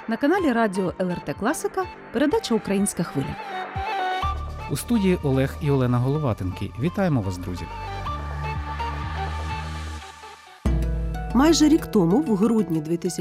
На каналі Радіо ЛРТ Класика передача «Українська хвиля». У студії Олег і Олена Головатенки. Вітаємо вас, друзі! Майже рік тому, в грудні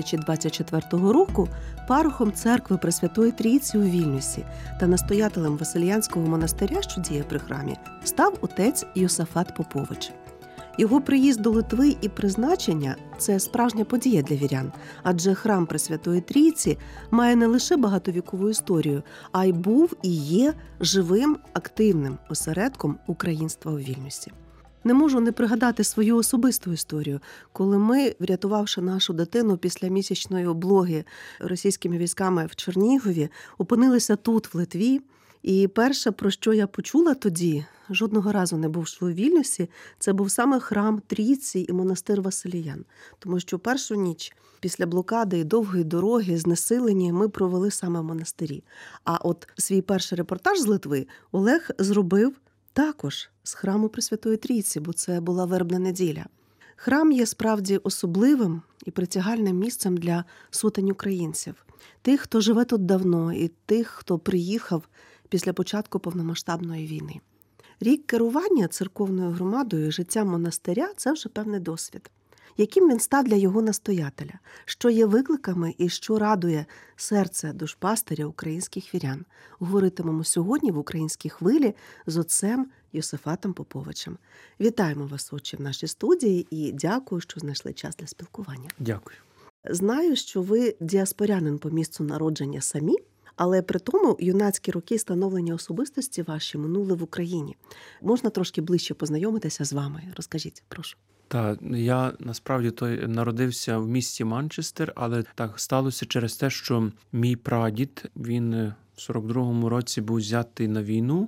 2024 року, парохом церкви Пресвятої Трійці у Вільнюсі та настоятелем Василіянського монастиря, що діє при храмі, став отець Йосафат Попович. Його приїзд до Литви і призначення – це справжня подія для вірян, адже храм Пресвятої Трійці має не лише багатовікову історію, а й був і є живим, активним осередком українства у Вільнюсі. Не можу не пригадати свою особисту історію, коли ми, врятувавши нашу дитину після місячної облоги російськими військами в Чернігові, опинилися тут, в Литві. І перше, про що я почула тоді, жодного разу не бувши у Вільнюсі, це був саме храм Трійці і монастир Василіян. Тому що першу ніч після блокади і довгої дороги, знесилені, ми провели саме в монастирі. А от свій перший репортаж з Литви Олег зробив також з храму Пресвятої Трійці, бо це була вербна неділя. Храм є справді особливим і притягальним місцем для сотень українців. Тих, хто живе тут давно, і тих, хто приїхав після початку повномасштабної війни. Рік керування церковною громадою і життям монастиря – це вже певний досвід. Яким він став для його настоятеля? Що є викликами і що радує серце душпастиря українських вірян? Говоритимемо сьогодні в «Українській хвилі» з отцем Йосафатом Поповичем. Вітаємо вас, отче, в нашій студії і дякую, що знайшли час для спілкування. Дякую. Знаю, що ви діаспорянин по місцю народження самі, але при тому юнацькі роки становлення особистості ваші минули в Україні. Можна трошки ближче познайомитися з вами? Розкажіть, прошу. Так, я насправді народився в місті Манчестер, але так сталося через те, що мій прадід, він в 42-му році був взятий на війну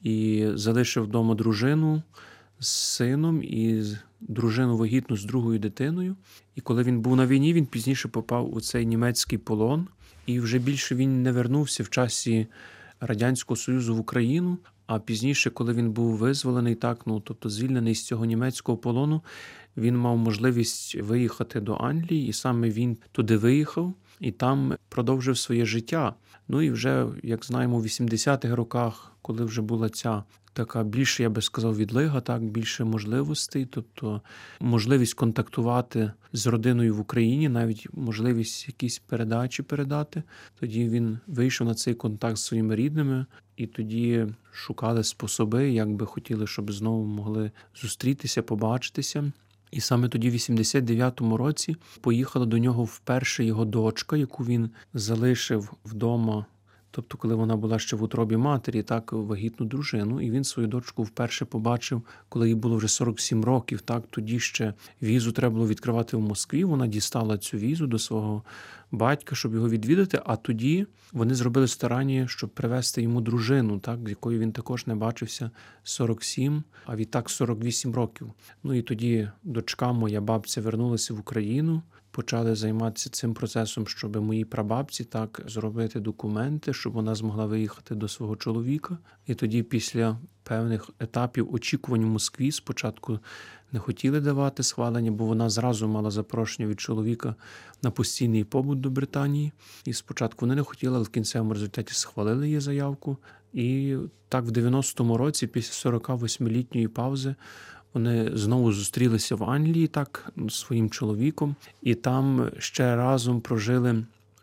і залишив вдома дружину з сином і дружину вагітну з другою дитиною. І коли він був на війні, він пізніше попав у цей німецький полон. І вже більше він не вернувся в часі Радянського Союзу в Україну, а пізніше, коли він був визволений, тобто звільнений з цього німецького полону, він мав можливість виїхати до Англії, і саме він туди виїхав, і там продовжив своє життя. Ну і вже, як знаємо, в 80-х роках, коли вже була ця така більше, я би сказав, відлига, більше можливостей, тобто можливість контактувати з родиною в Україні, навіть можливість якісь передачі передати. Тоді він вийшов на цей контакт з своїми рідними, і тоді шукали способи, як би хотіли, щоб знову могли зустрітися, побачитися. І саме тоді, в 89-му році, поїхала до нього вперше його дочка, яку він залишив вдома, тобто коли вона була ще в утробі матері, вагітну дружину, і він свою дочку вперше побачив, коли їй було вже 47 років, тоді ще візу треба було відкривати в Москві, вона дістала цю візу до свого батька, щоб його відвідати, а тоді вони зробили старання, щоб привезти йому дружину, з якою він також не бачився 47, а відтак 48 років. Ну і тоді дочка, моя бабця, вернулася в Україну, почали займатися цим процесом, щоб моїй прабабці зробити документи, щоб вона змогла виїхати до свого чоловіка. І тоді після певних етапів очікувань в Москві спочатку не хотіли давати схвалення, бо вона зразу мала запрошення від чоловіка на постійний побут до Британії. І спочатку вони не хотіли, але в кінцевому результаті схвалили її заявку. І так в 90-му році, після 48-літньої паузи, вони знову зустрілися в Англії, з своїм чоловіком, і там ще разом прожили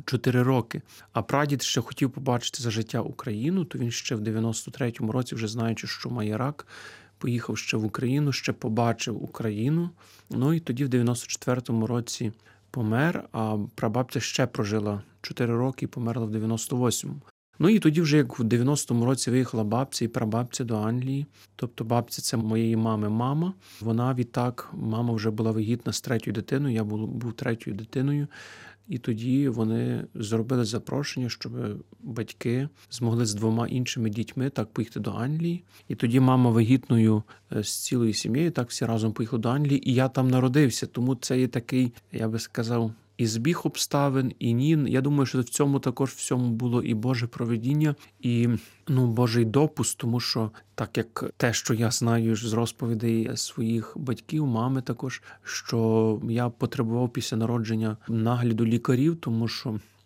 4 роки. А прадід ще хотів побачити за життя Україну, то він ще в 93-му році, вже знаючи, що має рак, поїхав ще в Україну, ще побачив Україну. Ну і тоді в 94-му році помер, а прабабця ще прожила 4 роки і померла в 98-му. Ну і тоді вже, як в 90-му році виїхала бабця і прабабця до Англії, тобто бабця – це моєї мами мама, вона відтак, мама вже була вагітна з 3-ю дитиною, я був 3-ю дитиною, і тоді вони зробили запрошення, щоб батьки змогли з 2 іншими дітьми поїхати до Англії. І тоді мама вагітною з цілою сім'єю, всі разом поїхали до Англії, і я там народився, тому це є такий, я би сказав, і збіг обставин, і ні. Я думаю, що в цьому також всьому було і Боже провидіння, і Божий допуск, тому що так як те, що я знаю з розповідей своїх батьків, мами також, що я потребував після народження нагляду лікарів, тому що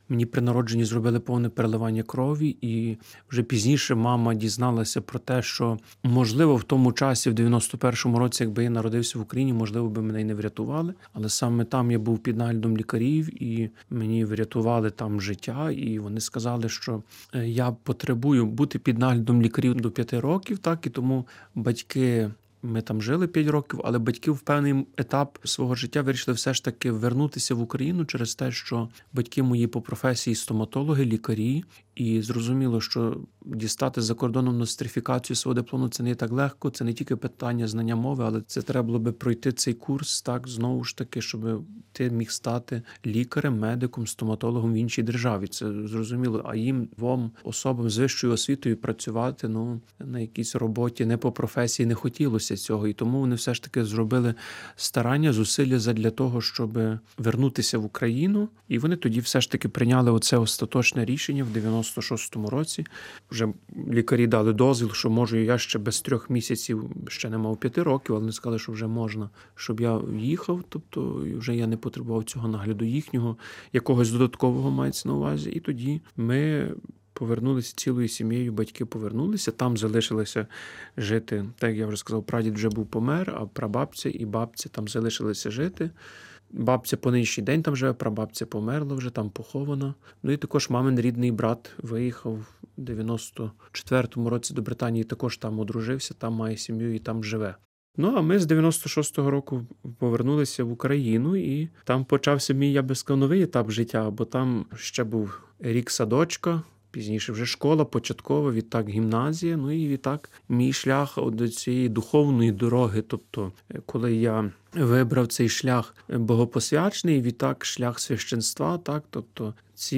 Мені при народженні зробили повне переливання крові, і вже пізніше мама дізналася про те, що, можливо, в тому часі, в 91-му році, якби я народився в Україні, можливо, би мене й не врятували. Але саме там я був під наглядом лікарів, і мені врятували там життя, і вони сказали, що я потребую бути під наглядом лікарів до 5 років, так, і тому батьки... Ми там жили 5 років, але батьки в певний етап свого життя вирішили все ж таки вернутися в Україну через те, що батьки мої по професії стоматологи, лікарі, і зрозуміло, що дістати за кордоном нострифікацію свого диплому – це не так легко, це не тільки питання знання мови, але це треба було би пройти цей курс, так, знову ж таки, щоб ти міг стати лікарем, медиком, стоматологом в іншій державі. Це зрозуміло. А їм, двом особам з вищою освітою працювати, на якійсь роботі не по професії не хотілося цього. І тому вони все ж таки зробили старання, зусилля задля того, щоб вернутися в Україну. І вони тоді все ж таки прийняли оце остаточне рішення в 96-му році. Вже лікарі дали дозвіл, що можу я ще без 3 місяців, ще не мав 5 років, але вони сказали, що вже можна, щоб я їхав, тобто вже я не потребував цього нагляду їхнього, якогось додаткового мається на увазі. І тоді ми повернулися цілою сім'єю, батьки повернулися, там залишилися жити, так як я вже сказав, прадід вже був помер, а прабабця і бабця там залишилися жити. Бабця по нинішній день там живе, прабабця померла вже, там похована. І також мамин рідний брат виїхав в 94-му році до Британії, також там одружився, там має сім'ю і там живе. А ми з 96-го року повернулися в Україну, і там почався мій, я би сказав, новий етап життя, бо там ще був рік садочка, пізніше вже школа початкова, відтак гімназія, і відтак мій шлях до цієї духовної дороги, тобто коли я вибрав цей шлях богопосвячений, відтак шлях священства, так, тобто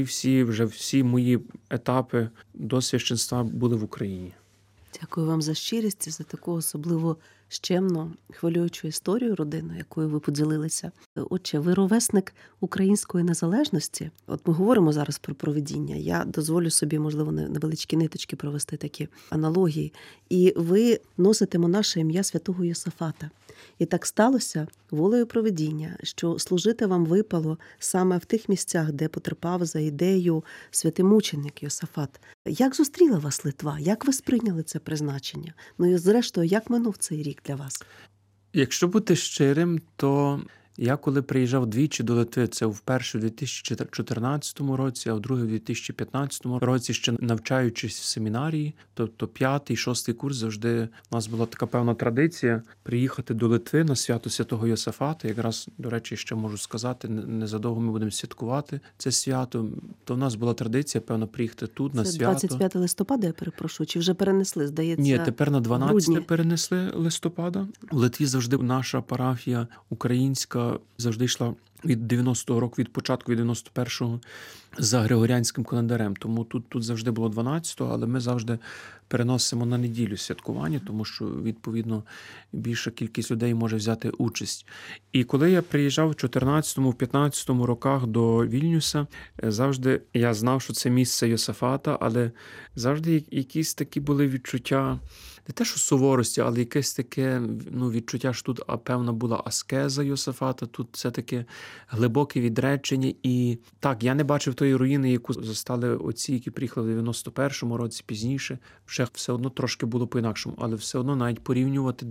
всі мої етапи до священства були в Україні. Дякую вам за щирість і за таку особливо щемну, хвилюючу історію родини, якою ви поділилися. Отче, ви ровесник української незалежності. От ми говоримо зараз про провидіння. Я дозволю собі, можливо, невеличкі ниточки провести такі аналогії. І ви носите монаше ім'я святого Йосафата. І так сталося волею провидіння, що служити вам випало саме в тих місцях, де потерпав за ідею святимученик Йосафат. Як зустріла вас Литва? Як ви сприйняли це призначення? І зрештою, як минув цей рік для вас? Якщо бути щирим, то я коли приїжджав двічі до Литви, це вперше у 2014 році, а вдруге у 2015 році, ще навчаючись в семінарії, тобто 5-й, 6-й курс, завжди у нас була така певна традиція приїхати до Литви на свято святого Йосафата. Якраз, до речі, ще можу сказати, незадовго ми будемо святкувати це свято. То в нас була традиція, певно, приїхати тут на свято. Це 25 листопада, я перепрошую, чи вже перенесли, здається? Ні, тепер на 12 грудні. Перенесли листопада. В Литві завжди наша парафія українська завжди йшла від 90-го року, від початку, від 91-го за Григоріанським календарем. Тому тут завжди було 12-го, але ми завжди переносимо на неділю святкування, тому що, відповідно, більша кількість людей може взяти участь. І коли я приїжджав в 14-му, в 15-му роках до Вільнюса, завжди я знав, що це місце Йосафата, але завжди якісь такі були відчуття, не те, що суворості, але якесь таке відчуття, що тут певна була аскеза Йосафата, тут це таке глибоке відречення. І так, я не бачив тої руїни, яку застали отці, які приїхали в 91-му році, пізніше. Вже все одно трошки було по-інакшому, але все одно навіть порівнювати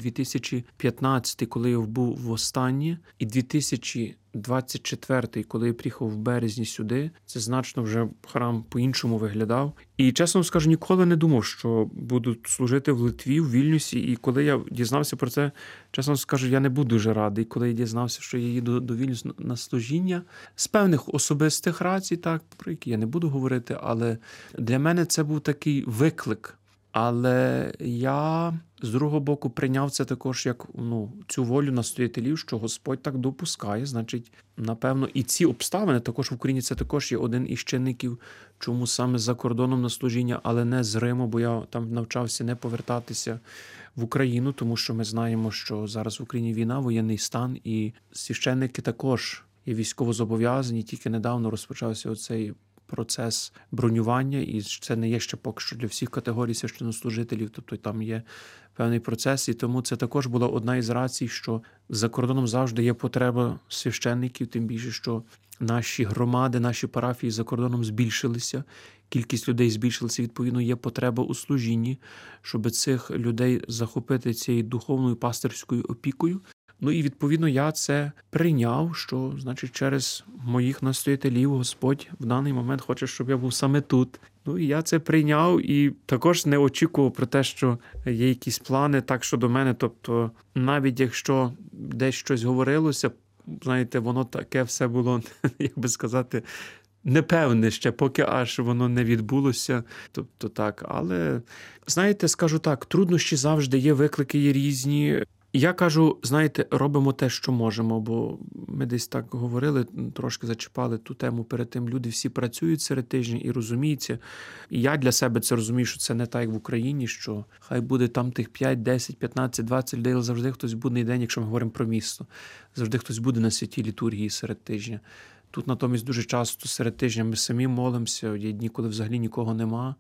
2015, коли я був востаннє, і 2024, коли я приїхав в березні сюди, це значно вже храм по-іншому виглядав. І, чесно скажу, ніколи не думав, що буду служити в Литві, в Вільнюсі. І коли я дізнався про це, чесно скажу, я не був дуже радий, коли я дізнався, що я їду до Вільнюсу на служіння. З певних особистих рацій, так, про які я не буду говорити, але для мене це був такий виклик. Але я, з другого боку, прийняв це також як цю волю настоятелів, що Господь так допускає. Значить, напевно, і ці обставини також в Україні це також є один із чинників, чому саме за кордоном на служіння, але не з Риму, бо я там навчався не повертатися в Україну, тому що ми знаємо, що зараз в Україні війна, воєнний стан, і священники також є військовозобов'язані. Тільки недавно розпочався оцей процес бронювання, і це не є ще поки що для всіх категорій священнослужителів, тобто там є певний процес, і тому це також була одна із рацій, що за кордоном завжди є потреба священників, тим більше, що наші громади, наші парафії за кордоном збільшилися, кількість людей збільшилася, відповідно, є потреба у служінні, щоб цих людей захопити цією духовною пастирською опікою. Ну і, відповідно, я це прийняв, що, значить, через моїх настоятелів Господь в даний момент хоче, щоб я був саме тут. Ну і я це прийняв і також не очікував про те, що є якісь плани так щодо мене. Тобто, навіть якщо десь щось говорилося, знаєте, воно таке все було, як би сказати, непевне ще, поки аж воно не відбулося. Тобто так, але, знаєте, скажу так, труднощі завжди є, виклики є різні. Я кажу, знаєте, робимо те, що можемо, бо ми десь так говорили, трошки зачіпали ту тему перед тим. Люди всі працюють серед тижня і розуміються. І я для себе це розумію, що це не так, як в Україні, що хай буде там тих 5, 10, 15, 20 людей, але завжди хтось будний день, якщо ми говоримо про місто. Завжди хтось буде на святій літургії серед тижня. Тут натомість дуже часто серед тижня ми самі молимося, є дні, коли взагалі нікого нема.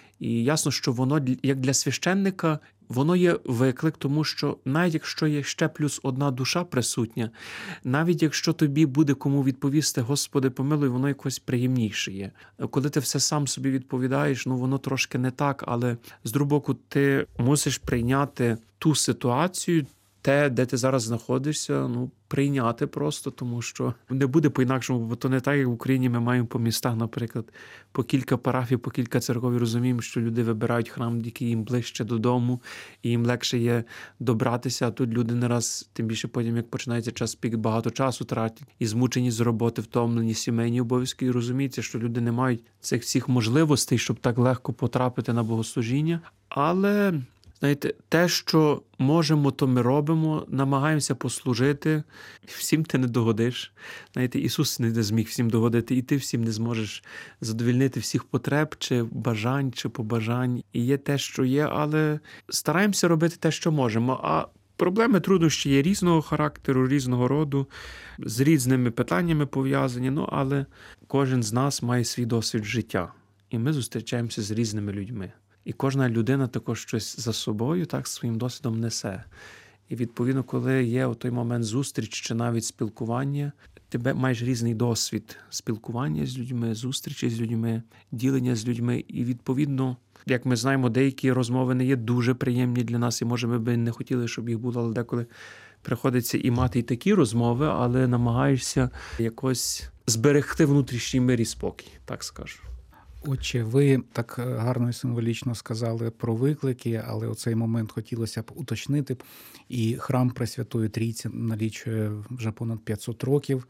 І ясно, що воно, як для священника, воно є виклик, тому що навіть якщо є ще плюс одна душа присутня, навіть якщо тобі буде кому відповісти, Господи, помилуй, воно якось приємніше є. Коли ти все сам собі відповідаєш, воно трошки не так, але з другого боку ти мусиш прийняти ту ситуацію, те, де ти зараз знаходишся, прийняти просто, тому що не буде по-інакшому, бо то не так, як в Україні ми маємо по містах, наприклад, по кілька парафій, по кілька церков, і розуміємо, що люди вибирають храм, який їм ближче додому, і їм легше є добратися, а тут люди не раз, тим більше потім, як починається час пік, багато часу тратять, і змучені з роботи, втомлені, сімейні обов'язки, і розуміється, що люди не мають цих всіх можливостей, щоб так легко потрапити на богослужіння, але... Знаєте, те, що можемо, то ми робимо, намагаємося послужити. Всім ти не догодиш. Знаєте, Ісус не зміг всім догодити, і ти всім не зможеш задовільнити всіх потреб, чи бажань, чи побажань. І є те, що є, але стараємося робити те, що можемо. А проблеми, труднощі є різного характеру, різного роду, з різними питаннями пов'язані, але кожен з нас має свій досвід життя. І ми зустрічаємося з різними людьми. І кожна людина також щось за собою, так, своїм досвідом несе. І, відповідно, коли є у той момент зустріч чи навіть спілкування, ти маєш різний досвід спілкування з людьми, зустрічі з людьми, ділення з людьми. І, відповідно, як ми знаємо, деякі розмови не є дуже приємні для нас, і, може, ми б не хотіли, щоб їх було, але деколи приходиться і мати і такі розмови, але намагаєшся якось зберегти внутрішній мир і спокій, так скажу. Отче, ви так гарно і символічно сказали про виклики, але у цей момент хотілося б уточнити. І храм Пресвятої Трійці налічує вже понад 500 років,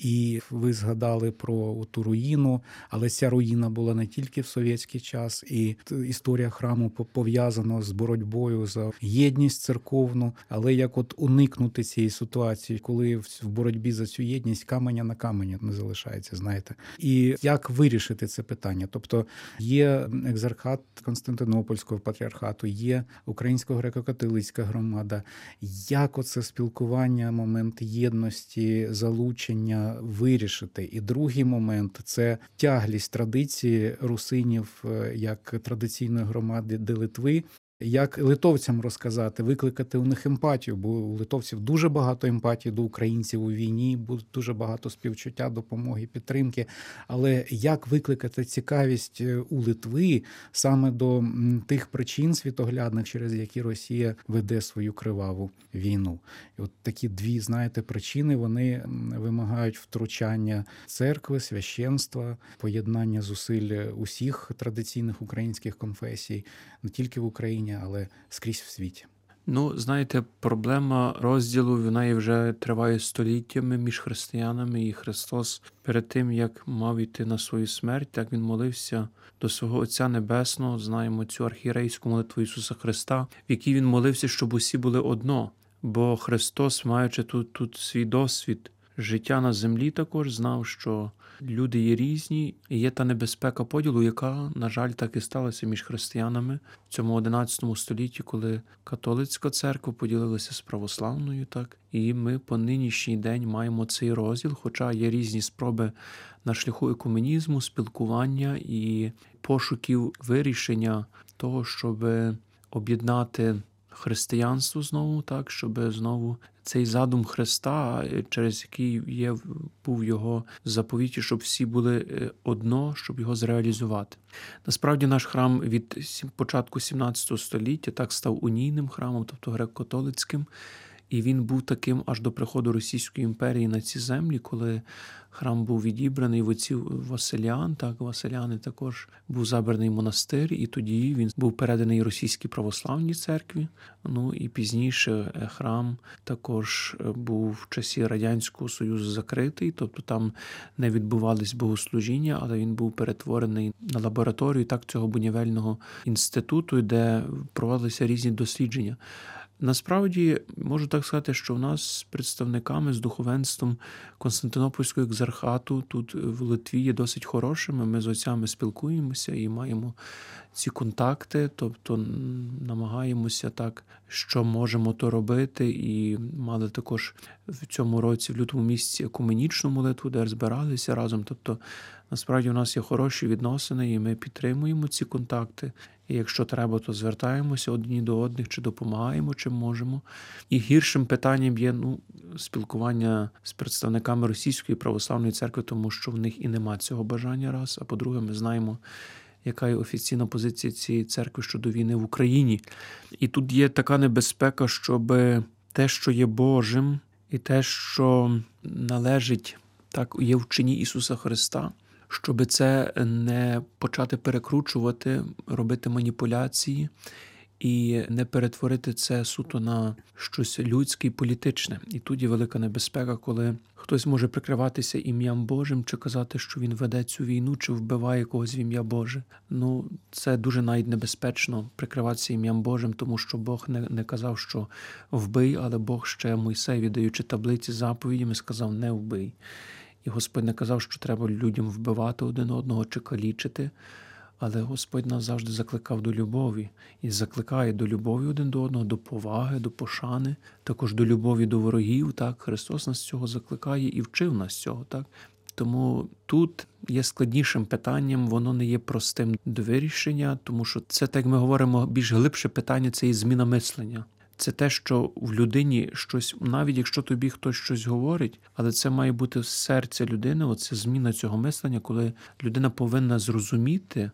і ви згадали про ту руїну, але ця руїна була не тільки в совєтський час, і історія храму пов'язана з боротьбою за єдність церковну, але як от уникнути цієї ситуації, коли в боротьбі за цю єдність каменя на камені не залишається, знаєте. І як вирішити це питання? Тобто є екзархат Константинопольського патріархату, є Українська греко-католицька громада. Як оце спілкування, момент єдності, залучення вирішити? І другий момент – це тяглість традиції русинів як традиційної громади Литви. Як литовцям розказати, викликати у них емпатію, бо у литовців дуже багато емпатії до українців у війні, дуже багато співчуття, допомоги, підтримки. Але як викликати цікавість у Литви саме до тих причин світоглядних, через які Росія веде свою криваву війну? І от такі дві, знаєте, причини, вони вимагають втручання церкви, священства, поєднання зусиль усіх традиційних українських конфесій, не тільки в Україні, але скрізь в світі. Знаєте, проблема розділу, вона вже триває століттями між християнами, і Христос перед тим, як мав йти на свою смерть, так Він молився до свого Отця Небесного, знаємо цю архієрейську молитву Ісуса Христа, в якій Він молився, щоб усі були одно. Бо Христос, маючи тут свій досвід життя на землі також знав, що люди є різні, і є та небезпека поділу, яка, на жаль, так і сталася між християнами в цьому 11 столітті, коли католицька церква поділилася з православною, так, і ми по нинішній день маємо цей розділ, хоча є різні спроби на шляху екуменізму, спілкування і пошуків вирішення того, щоб об'єднати християнство знову, так, щоб знову цей задум Христа, через який був його заповіті, щоб всі були одно, щоб його зреалізувати. Насправді наш храм від початку 17 століття так став унійним храмом, тобто греко-католицьким, і він був таким аж до приходу Російської імперії на ці землі, коли храм був відібраний в отців Василян, так, Василяни також був забраний монастир, і тоді він був переданий Російській православній церкві. Ну і пізніше храм також був в часі Радянського Союзу закритий, тобто там не відбувались богослужіння, але він був перетворений на лабораторію так цього будівельного інституту, де проводилися різні дослідження. Насправді, можу так сказати, що в нас з представниками, з духовенством Константинопольського екзархату тут в Литві є досить хорошими. Ми з отцями спілкуємося і маємо ці контакти, тобто намагаємося так, що можемо то робити. І мали також в цьому році, в лютому місяці, екуменічну молитву, де збиралися разом. Тобто, насправді, у нас є хороші відносини, і ми підтримуємо ці контакти. І якщо треба, то звертаємося одні до одних, чи допомагаємо, чим можемо. І гіршим питанням є спілкування з представниками Російської православної церкви, тому що в них і нема цього бажання, раз. А по-друге, ми знаємо, яка є офіційна позиція цієї церкви щодо війни в Україні. І тут є така небезпека, щоб те, що є Божим, і те, що належить, так, є в чині Ісуса Христа, щоб це не почати перекручувати, робити маніпуляції і не перетворити це суто на щось людське і політичне. І тут є велика небезпека, коли хтось може прикриватися ім'ям Божим, чи казати, що він веде цю війну, чи вбиває когось в ім'я Боже. Це дуже навіть небезпечно прикриватися ім'ям Божим, тому що Бог не казав, що вбий, але Бог ще Мойсеєві, даючи таблиці з заповідями, сказав не вбий. І Господь не казав, що треба людям вбивати один одного чи калічити, але Господь нас завжди закликав до любові. І закликає до любові один до одного, до поваги, до пошани, також до любові до ворогів. Так? Христос нас цього закликає і вчив нас цього. Так? Тому тут є складнішим питанням, воно не є простим до вирішення, тому що це, так як ми говоримо, більш глибше питання – це і зміна мислення. Це те, що в людині щось, навіть якщо тобі хтось щось говорить, але це має бути з серця людини, оце зміна цього мислення, коли людина повинна зрозуміти,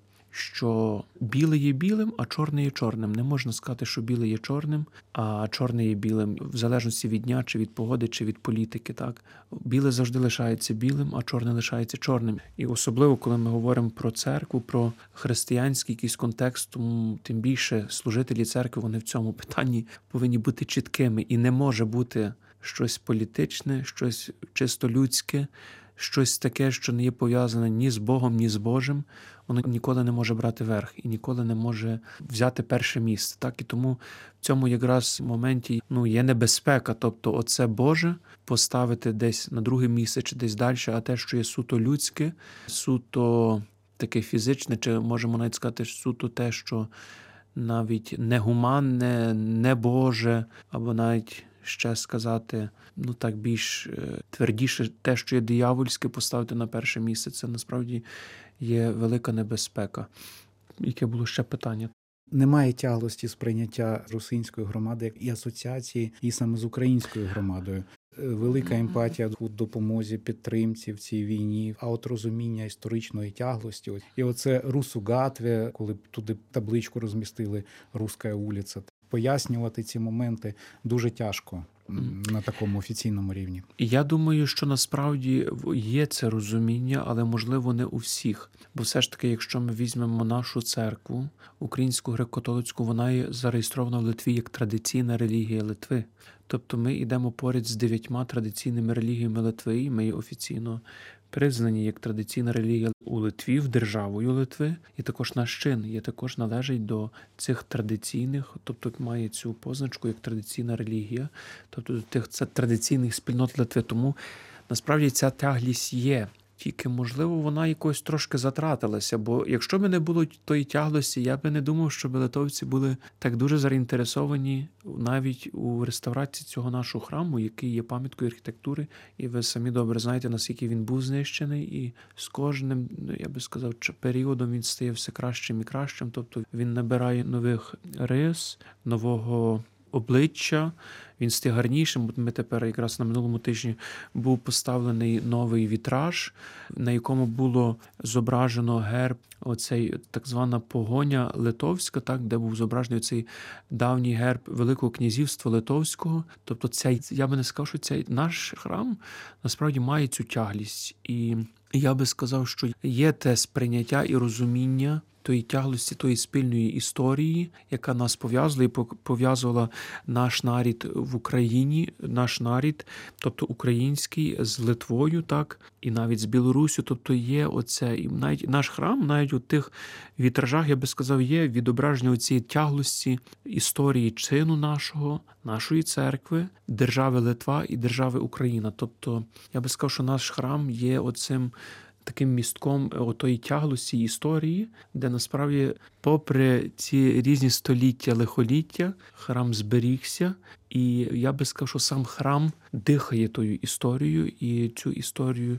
що біле є білим, а чорне є чорним. Не можна сказати, що біле є чорним, а чорне є білим, в залежності від дня, чи від погоди, чи від політики. Так? Біле завжди лишається білим, а чорне лишається чорним. І особливо, коли ми говоримо про церкву, про християнський якийсь контекст, тому тим більше служителі церкви, вони в цьому питанні повинні бути чіткими. І не може бути щось політичне, щось чисто людське, щось таке, що не є пов'язане ні з Богом, ні з Божим, воно ніколи не може брати верх і ніколи не може взяти перше місце. Так? І тому в цьому якраз моменті є небезпека, тобто оце Боже поставити десь на друге місце чи десь далі, а те, що є суто людське, суто таке фізичне, чи можемо навіть сказати, суто те, що навіть негуманне, не Боже, або навіть ще сказати, так більш твердіше, те, що є диявольське, поставити на перше місце. Це насправді є велика небезпека. Яке було ще питання? Немає тяглості сприйняття русинської громади і асоціації, і саме з українською громадою. Велика емпатія у допомозі, підтримці в цій війні, а от розуміння історичної тяглості. І оце Русу-Гатве, коли туди табличку розмістили «Руська вулиця». Пояснювати ці моменти дуже тяжко на такому офіційному рівні. Я думаю, що насправді є це розуміння, але, можливо, не у всіх. Бо все ж таки, якщо ми візьмемо нашу церкву, українську греко-католицьку, вона є зареєстрована в Литві як традиційна релігія Литви. Тобто ми йдемо поряд з 9 традиційними релігіями Литви, і ми є офіційно признані як традиційна релігія у Литві, в державою Литви, і також наш чин є також належить до цих традиційних, тобто має цю позначку як традиційна релігія, тобто до тих традиційних спільнот Литви. Тому насправді ця тяглість є. Тільки, можливо, вона якось трошки затратилася, бо якщо б не було тої тяглості, я би не думав, що литовці були так дуже заінтересовані навіть у реставрації цього нашого храму, який є пам'яткою архітектури, і ви самі добре знаєте, наскільки він був знищений, і з кожним, я би сказав, періодом він стає все кращим і кращим, тобто він набирає нових рис, нового обличчя, він стає гарнішим. Ми тепер якраз на минулому тижні був поставлений новий вітраж, на якому було зображено герб, оцей так звана погоня литовська, так, де був зображений цей давній герб Великого князівства Литовського. Тобто я би не сказав, що цей наш храм насправді має цю тяглість. І я би сказав, що є те сприйняття і розуміння тої тяглості, тої спільної історії, яка нас пов'язувала і пов'язувала наш нарід в Україні, наш нарід, тобто український, з Литвою, так, і навіть з Білоруссю. Тобто є оце, і навіть наш храм, навіть у тих вітражах, я би сказав, є відображення цієї тяглості історії чину нашої церкви, держави Литва і держави Україна. Тобто, я би сказав, що наш храм є оцим таким містком отої тяглості історії, де насправді, попри ці різні століття, лихоліття, храм зберігся. І я би сказав, що сам храм дихає тою історією, і цю історію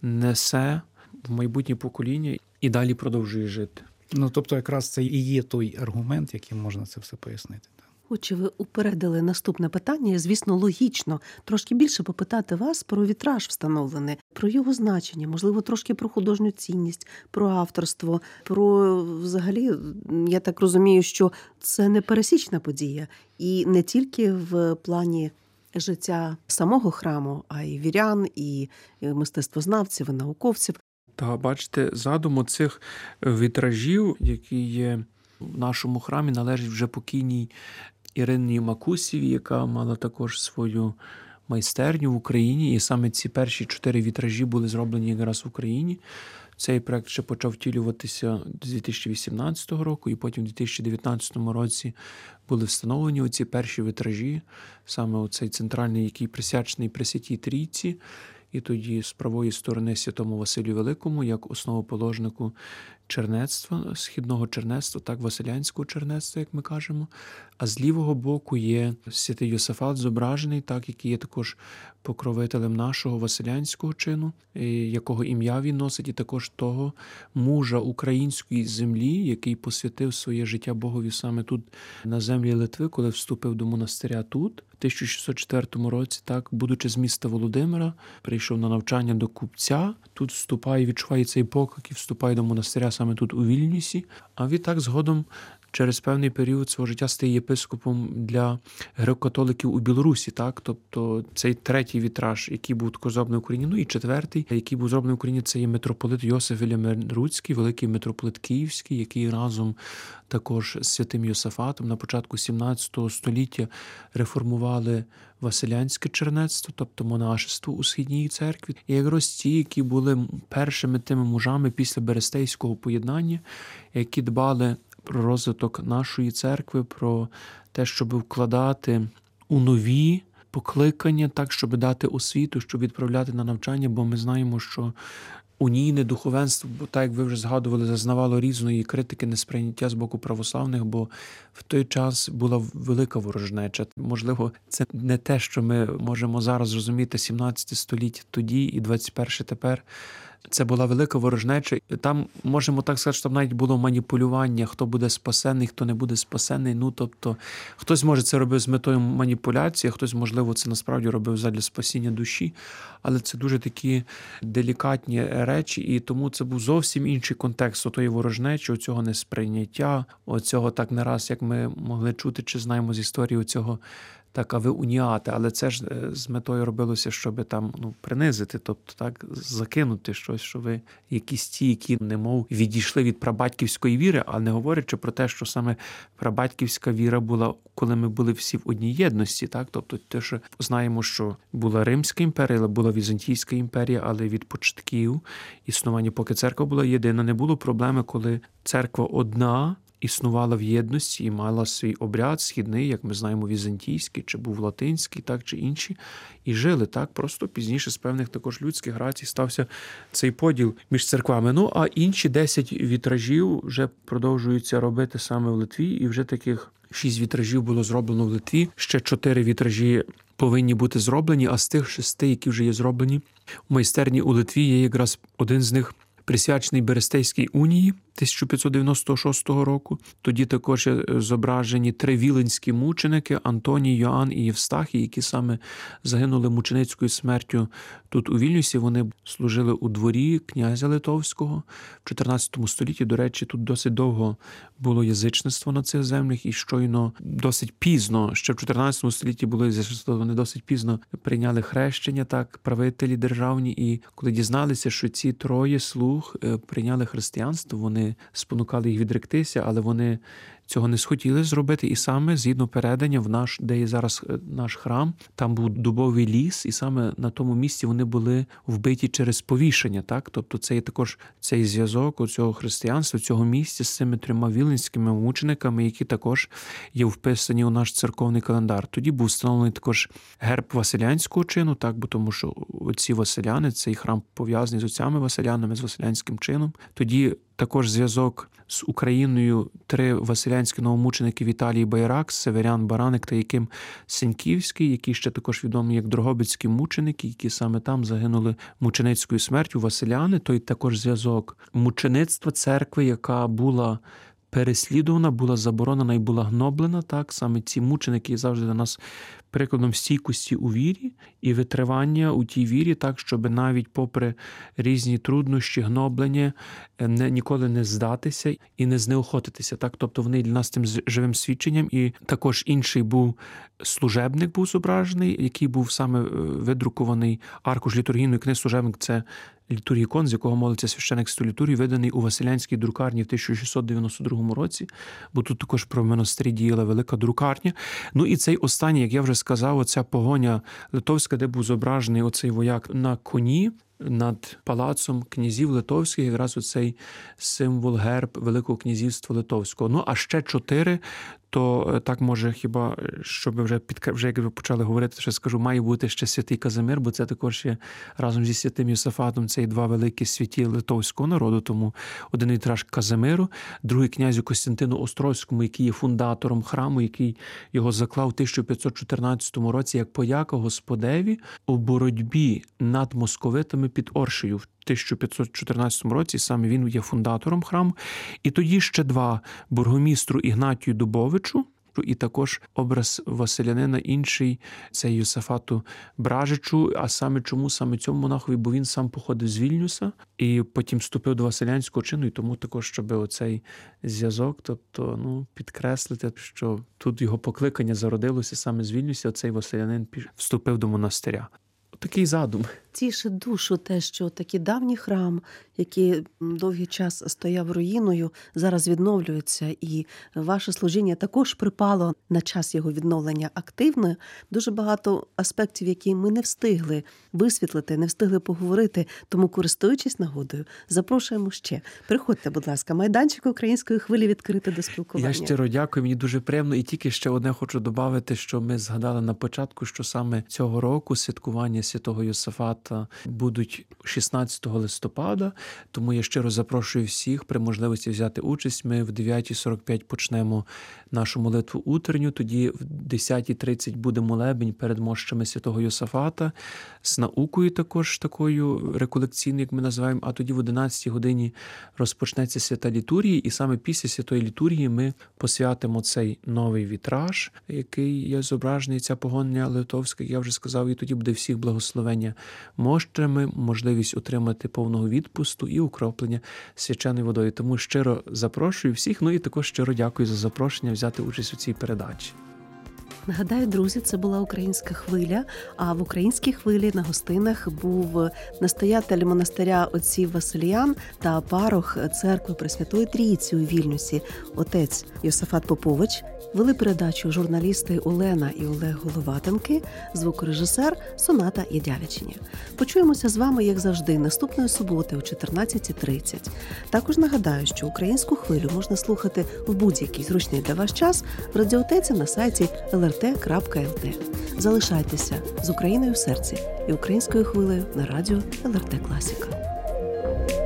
несе в майбутнє покоління і далі продовжує жити. Тобто якраз це і є той аргумент, яким можна це все пояснити. Отже, ви упередили наступне питання. Звісно, логічно трошки більше попитати вас про вітраж встановлений, про його значення, можливо, трошки про художню цінність, про авторство, про взагалі, я так розумію, що це не пересічна подія. І не тільки в плані життя самого храму, а й вірян, і мистецтвознавців, і науковців. Та, бачите, задум цих вітражів, які є в нашому храмі, належить вже покійній Ірині Макусєвій, яка мала також свою майстерню в Україні. І саме ці перші 4 вітражі були зроблені якраз в Україні. Цей проект ще почав втілюватися з 2018 року, і потім в 2019 році були встановлені оці перші вітражі, саме оцей центральний, який присвячений Пресвятій Трійці, і тоді з правої сторони Святому Василію Великому, як основоположнику чернецтва, східного чернецтва, так, василянського чернецтва, як ми кажемо. А з лівого боку є святий Йосафат зображений, так, який є також покровителем нашого василянського чину, якого ім'я він носить, і також того мужа української землі, який посвятив своє життя Богові саме тут, на землі Литви, коли вступив до монастиря тут, в 1604 році, так, будучи з міста Володимира, прийшов на навчання до купця, тут вступає, відчуває цей поклик і вступає до монастиря саме тут у Вільнюсі, а відтак згодом через певний період свого життя стає єпископом для греко-католиків у Білорусі, так? Тобто цей третій вітраж, який був також зроблений в Україні, і четвертий, який був зроблений в Україні, це є митрополит Йосиф Вільямин-Руцький, великий митрополит Київський, який разом також з святим Йосафатом на початку 17 століття реформували василянське чернецтво, тобто монашество у Східній церкві. І якраз ті, які були першими тими мужами після Берестейського поєднання, які дбали про розвиток нашої церкви, про те, щоб вкладати у нові покликання, так, щоб дати освіту, щоб відправляти на навчання, бо ми знаємо, що унійне духовенство, бо так, як ви вже згадували, зазнавало різної критики, несприйняття з боку православних, бо в той час була велика ворожнеча. Можливо, це не те, що ми можемо зараз зрозуміти 17 століття тоді і 21 тепер. Це була велика ворожнеча. Там, можемо так сказати, що там навіть було маніпулювання, хто буде спасений, хто не буде спасений. Тобто, хтось, може, це робив з метою маніпуляції, хтось, можливо, це насправді робив задля спасіння душі. Але це дуже такі делікатні речі, і тому це був зовсім інший контекст отої ворожнечі, оцього несприйняття, оцього так не раз, як ми могли чути, чи знаємо з історії оцього так, а ви уніати, але це ж з метою робилося, щоб там принизити, тобто так закинути щось, що ви якісь ті, які немов відійшли від прабатьківської віри, а не говорячи про те, що саме прабатьківська віра була, коли ми були всі в одній єдності, так, тобто те, що знаємо, що була Римська імперія, була Візантійська імперія, але від початків існування, поки церква була єдина, не було проблеми, коли церква одна існувала в єдності і мала свій обряд східний, як ми знаємо, візантійський, чи був латинський, так, чи інші, і жили так. Просто пізніше з певних також людських рацій стався цей поділ між церквами. Ну, а інші 10 вітражів вже продовжуються робити саме в Литві, і вже таких 6 вітражів було зроблено в Литві, ще 4 вітражі повинні бути зроблені, а з тих 6, які вже є зроблені у майстерні у Литві, є якраз один з них присвячений Берестейській унії 1596 року. Тоді також зображені 3 віленські мученики – Антоній, Йоанн і Євстахій, які саме загинули мученицькою смертю тут у Вільнюсі. Вони служили у дворі князя Литовського в 14 столітті. До речі, тут досить довго було язичництво на цих землях, і щойно досить пізно, ще в 14 столітті було язичництво, вони досить пізно прийняли хрещення, так, правителі державні, і коли дізналися, що ці 3 слуг прийняли християнство, вони спонукали їх відректися, але вони цього не схотіли зробити. І саме, згідно передання, де є зараз наш храм, там був дубовий ліс, і саме на тому місці вони були вбиті через повішення. Так? Тобто це є також цей зв'язок у цього християнства, цього місця з цими 3 віленськими мучениками, які також є вписані у наш церковний календар. Тоді був встановлений також герб Василянського чину, так? Бо тому що оці Василяни, цей храм пов'язаний з отцями Василянами, з Василянським чином. Тоді також зв'язок з Україною 3 василянські новомученики Віталій Байрак, Северян Бараник та Яким Сеньківський, які ще також відомі як Дрогобицькі мученики, які саме там загинули мученицькою смертю. Василяни, той також зв'язок мучеництва церкви, яка була переслідувана, була заборонена і була гноблена. Так, саме ці мученики є завжди для нас прикладом стійкості у вірі і витривання у тій вірі, так, щоб навіть попри різні труднощі, гноблення, ніколи не здатися і не знеохотитися. Так, тобто вони для нас тим живим свідченням. І також інший був служебник, був зображений, який був саме видрукований аркуш літургійної книги. Служебник – це літургікон, з якого молиться священик з літургії, виданий у Василянській друкарні в 1692 році, бо тут також при монастирі діяла велика друкарня. Ну і цей останній, як я вже сказав, оця погоня литовська, де був зображений оцей вояк на коні над палацом князів литовських, якраз оцей символ, герб Великого князівства Литовського. Ну, а ще 4, то так може хіба, щоб вже як ви почали говорити, що скажу, має бути ще святий Казимир, бо це також є разом зі святим Йосафатом, це 2 великі святі литовського народу, тому один вітраж Казимиру, другий князю Костянтину Острозькому, який є фундатором храму, який його заклав у 1514 році як подяка Господеві у боротьбі над московитами під Оршею. В 1514 році саме він є фундатором храму. І тоді ще 2 – бургомістру Ігнатію Дубовичу, і також образ Василянина інший – це Йосафату Бражичу. А саме чому? Саме цьому монахові, бо він сам походив з Вільнюса і потім вступив до Василянського чину, і тому також, щоб оцей зв'язок, тобто, підкреслити, що тут його покликання зародилося саме з Вільнюса, оцей Василянин вступив до монастиря. Такий задум. Тішить душу те, що такий давній храм, який довгий час стояв руїною, зараз відновлюється, і ваше служіння також припало на час його відновлення активно. Дуже багато аспектів, які ми не встигли висвітлити, не встигли поговорити, тому, користуючись нагодою, запрошуємо ще. Приходьте, будь ласка, майданчик Української хвилі відкритий до спілкування. Я щиро дякую, мені дуже приємно. І тільки ще одне хочу додати, що ми згадали на початку, що саме цього року святкування святого Йосафата будуть 16 листопада, тому я щиро запрошую всіх при можливості взяти участь. Ми в 9:45 почнемо нашу молитву утренню, тоді в 10:30 буде молебень перед мощами святого Йосафата з наукою також такою реколекційною, як ми називаємо, а тоді в 11 годині розпочнеться свята літургія, і саме після святої літургії ми посвятимо цей новий вітраж, який є зображений, ця погоня литовська, як я вже сказав, і тоді буде всіх благословення мощами, можливість отримати повного відпусту і укроплення свяченою водою. Тому щиро запрошую всіх, і також щиро дякую за запрошення взяти участь у цій передачі. Нагадаю, друзі, це була «Українська хвиля», а в «Українській хвилі» на гостинах був настоятель монастиря отців Василіян та парох церкви Пресвятої Трійці у Вільнюсі, отець Йосафат Попович. Вели передачу журналісти Олена і Олег Головатенки, звукорежисер Соната Єдявічиня. Почуємося з вами, як завжди, наступної суботи о 14:30. Також нагадаю, що «Українську хвилю» можна слухати в будь-який зручний для вас час в радіотеці на сайті lrt.lt. Залишайтеся з Україною в серці і українською хвилею на радіо ЛРТ Класіка.